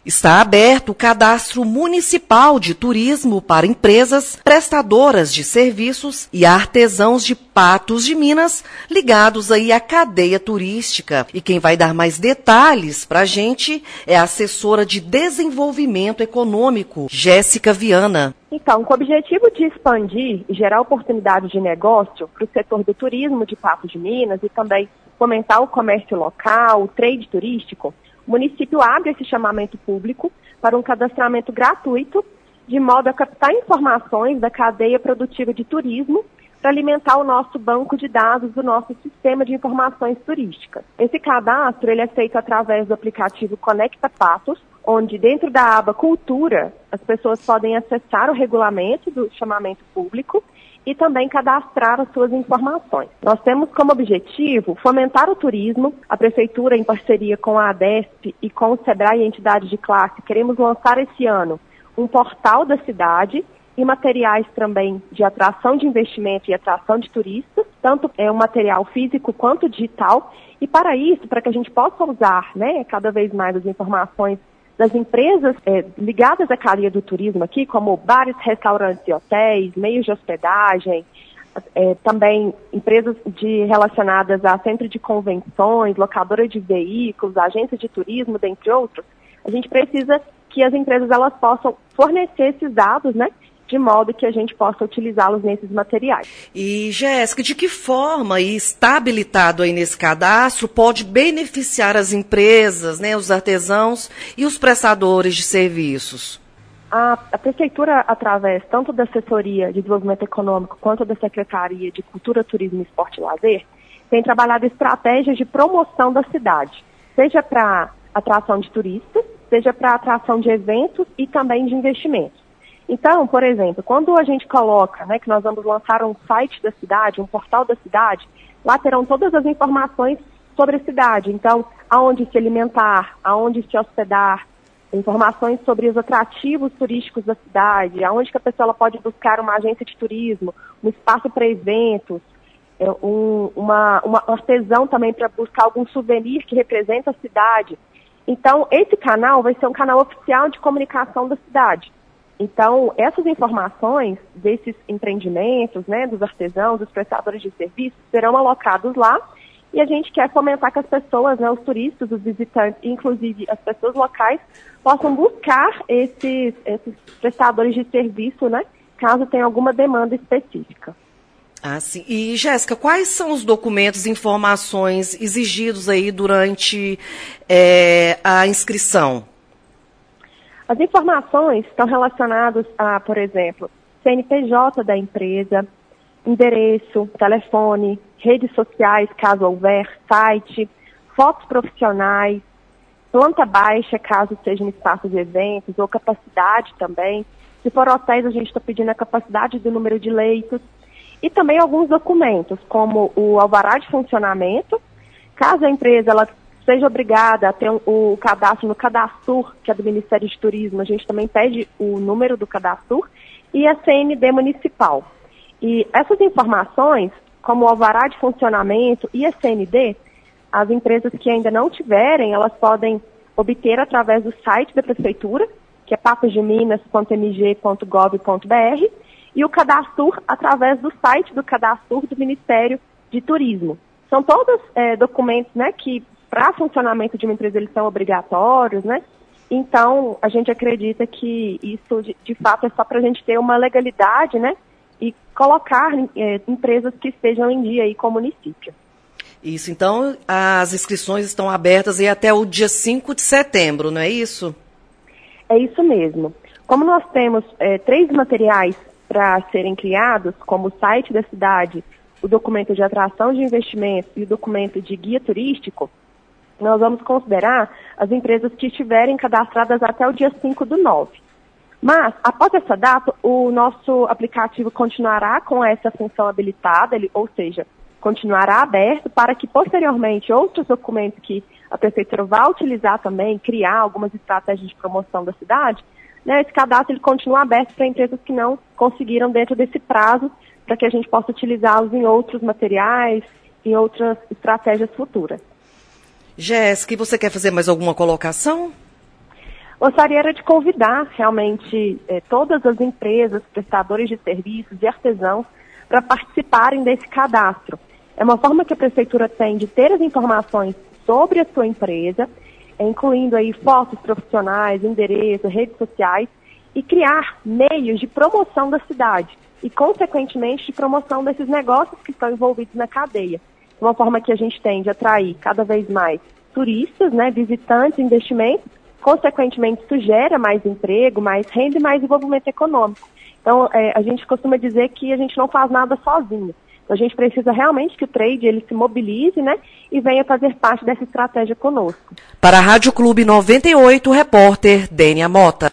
Está aberto o Cadastro Municipal de Turismo para empresas prestadoras de serviços e artesãos de Patos de Minas, ligados aí à cadeia turística. E quem vai dar mais detalhes para a gente é a assessora de Desenvolvimento Econômico, Jéssica Viana. Então, com o objetivo de expandir e gerar oportunidades de negócio para o setor do turismo de Patos de Minas e também fomentar o comércio local, o trade turístico, o município abre esse chamamento público para um cadastramento gratuito, de modo a captar informações da cadeia produtiva de turismo para alimentar o nosso banco de dados do nosso sistema de informações turísticas. Esse cadastro ele é feito através do aplicativo Conecta Patos, onde dentro da aba Cultura, as pessoas podem acessar o regulamento do chamamento público e também cadastrar as suas informações. Nós temos como objetivo fomentar o turismo. A Prefeitura, em parceria com a ADESP e com o SEBRAE e entidades de classe, queremos lançar esse ano um portal da cidade e materiais também de atração de investimento e atração de turistas, tanto um material físico quanto digital. E para isso, para que a gente possa usar cada vez mais as informações das empresas ligadas à cadeia do turismo aqui, como bares, restaurantes e hotéis, meios de hospedagem, também empresas relacionadas a centro de convenções, locadora de veículos, agência de turismo, dentre outros. A gente precisa que as empresas elas possam fornecer esses dados, de modo que a gente possa utilizá-los nesses materiais. E, Jéssica, de que forma está habilitado aí nesse cadastro pode beneficiar as empresas, os artesãos e os prestadores de serviços? A Prefeitura, através tanto da Assessoria de Desenvolvimento Econômico quanto da Secretaria de Cultura, Turismo, Esporte e Lazer, tem trabalhado estratégias de promoção da cidade, seja para atração de turistas, seja para atração de eventos e também de investimentos. Então, por exemplo, quando a gente coloca, que nós vamos lançar um site da cidade, um portal da cidade, lá terão todas as informações sobre a cidade. Então, aonde se alimentar, aonde se hospedar, informações sobre os atrativos turísticos da cidade, aonde que a pessoa ela pode buscar uma agência de turismo, um espaço para eventos, um artesão também para buscar algum souvenir que representa a cidade. Então, esse canal vai ser um canal oficial de comunicação da cidade. Então, essas informações desses empreendimentos, dos artesãos, dos prestadores de serviços, serão alocados lá e a gente quer fomentar que as pessoas, os turistas, os visitantes, inclusive as pessoas locais, possam buscar esses prestadores de serviço, caso tenha alguma demanda específica. Ah, sim. E, Jéssica, quais são os documentos e informações exigidos aí durante a inscrição? As informações estão relacionadas a, por exemplo, CNPJ da empresa, endereço, telefone, redes sociais, caso houver, site, fotos profissionais, planta baixa, caso seja um espaço de eventos, ou capacidade também. Se for hotéis, a gente está pedindo a capacidade do número de leitos. E também alguns documentos, como o alvará de funcionamento, caso a empresa ela seja obrigada a ter o cadastro no Cadastur, que é do Ministério de Turismo, a gente também pede o número do Cadastur, e a CND municipal. E essas informações, como o alvará de funcionamento e a CND, as empresas que ainda não tiverem, elas podem obter através do site da Prefeitura, que é patosdeminas.mg.gov.br, e o Cadastur através do site do Cadastur do Ministério de Turismo. São todos documentos que para funcionamento de uma empresa eles são obrigatórios, Então, a gente acredita que isso, de fato, é só para a gente ter uma legalidade, e colocar empresas que estejam em dia aí com o município. Isso, então, as inscrições estão abertas aí até o dia 5 de setembro, não é isso? É isso mesmo. Como nós temos 3 materiais para serem criados, como o site da cidade, o documento de atração de investimento e o documento de guia turístico, nós vamos considerar as empresas que estiverem cadastradas até o dia 5/9. Mas, após essa data, o nosso aplicativo continuará com essa função habilitada, ou seja, continuará aberto para que, posteriormente, outros documentos que a Prefeitura vai utilizar também, criar algumas estratégias de promoção da cidade, esse cadastro ele continua aberto para empresas que não conseguiram dentro desse prazo, para que a gente possa utilizá-los em outros materiais, em outras estratégias futuras. Jéssica, e você quer fazer mais alguma colocação? Gostaria era de convidar realmente todas as empresas, prestadores de serviços e artesãos para participarem desse cadastro. É uma forma que a Prefeitura tem de ter as informações sobre a sua empresa, incluindo aí fotos profissionais, endereço, redes sociais, e criar meios de promoção da cidade e, consequentemente, de promoção desses negócios que estão envolvidos na cadeia. Uma forma que a gente tem de atrair cada vez mais turistas, né, visitantes, investimentos, consequentemente isso gera mais emprego, mais renda e mais desenvolvimento econômico. Então, a gente costuma dizer que a gente não faz nada sozinho. Então, a gente precisa realmente que o trade ele se mobilize, né, e venha fazer parte dessa estratégia conosco. Para a Rádio Clube 98, o repórter Dênia Mota.